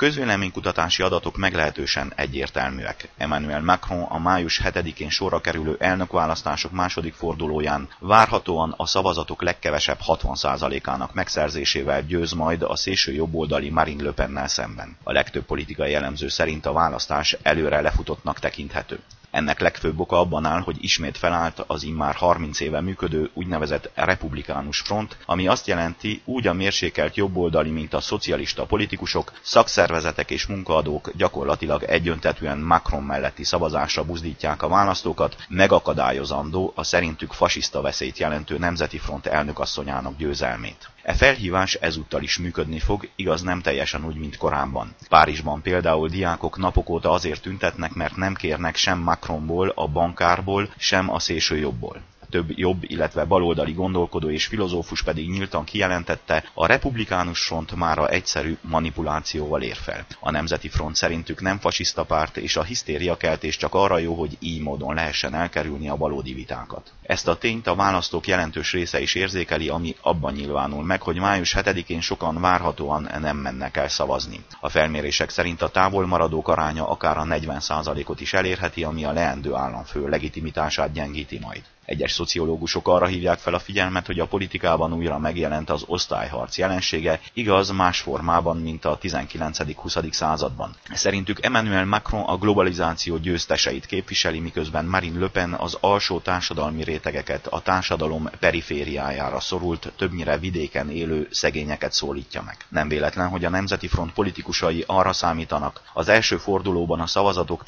Közvéleménykutatási adatok meglehetősen egyértelműek. Emmanuel Macron a május 7-én sorra kerülő elnökválasztások második fordulóján várhatóan a szavazatok legkevesebb 60%-ának megszerzésével győz majd a szélső jobboldali Marine Le Pennel szemben. A legtöbb politikai elemző szerint a választás előre lefutottnak tekinthető. Ennek legfőbb oka abban áll, hogy ismét felállt az immár 30 éve működő úgynevezett republikánus front, ami azt jelenti, úgy a mérsékelt jobboldali, mint a szocialista politikusok, szakszervezetek és munkaadók gyakorlatilag egyöntetűen Macron melletti szavazásra buzdítják a választókat, megakadályozandó a szerintük fasiszta veszélyt jelentő Nemzeti Front elnökasszonyának győzelmét. E felhívás ezúttal is működni fog, igaz nem teljesen úgy, mint korábban. Párizsban például diákok napok óta azért tüntetnek, mert nem kérnek sem Macronból, a bankárból, sem a szélsőjobbból. Több jobb, illetve baloldali gondolkodó és filozófus pedig nyíltan kijelentette, a republikánus front mára egyszerű manipulációval ér fel. A Nemzeti Front szerintük nem fasiszta párt, és a hisztériakeltés csak arra jó, hogy így módon lehessen elkerülni a valódi vitákat. Ezt a tényt a választók jelentős része is érzékeli, ami abban nyilvánul meg, hogy május 7-én sokan várhatóan nem mennek el szavazni. A felmérések szerint a távolmaradók aránya akár a 40%-ot is elérheti, ami a leendő államfő legitimitását gyengíti majd. Egyes szociológusok arra hívják fel a figyelmet, hogy a politikában újra megjelent az osztályharc jelensége, igaz más formában, mint a 19.-20. században. Szerintük Emmanuel Macron a globalizáció győzteseit képviseli, miközben Marine Le Pen az alsó társadalmi rétegeket, a társadalom perifériájára szorult, többnyire vidéken élő szegényeket szólítja meg. Nem véletlen, hogy a Nemzeti Front politikusai arra számítanak, az első fordulóban a szavazatok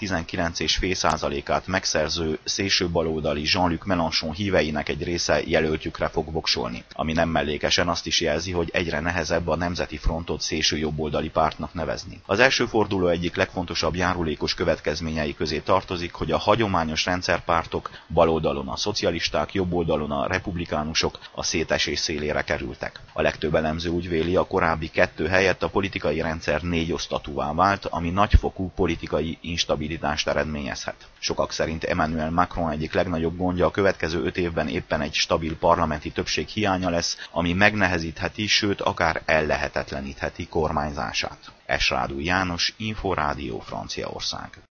19,5%-át megszerző szélsőbaloldali Jean-Luc Mélenchon híveinek egy része jelöltjükre fog voksolni, ami nem mellékesen azt is jelzi, hogy egyre nehezebb a Nemzeti Frontot szélső jobboldali pártnak nevezni. Az első forduló egyik legfontosabb járulékos következményei közé tartozik, hogy a hagyományos rendszerpártok, baloldalon a szocialisták, jobboldalon a republikánusok a szétesés szélére kerültek. A legtöbb elemző úgy véli, a korábbi 2 helyett a politikai rendszer 4 osztatúvá vált, ami nagyfokú politikai instabilitást eredményezhet. Sokak szerint Emmanuel Macron egyik legnagyobb gondja a következő 5 évben éppen egy stabil parlamenti többség hiánya lesz, ami megnehezítheti, sőt akár ellehetetlenítheti kormányzását. Esrádú János, Inforádió, Franciaország.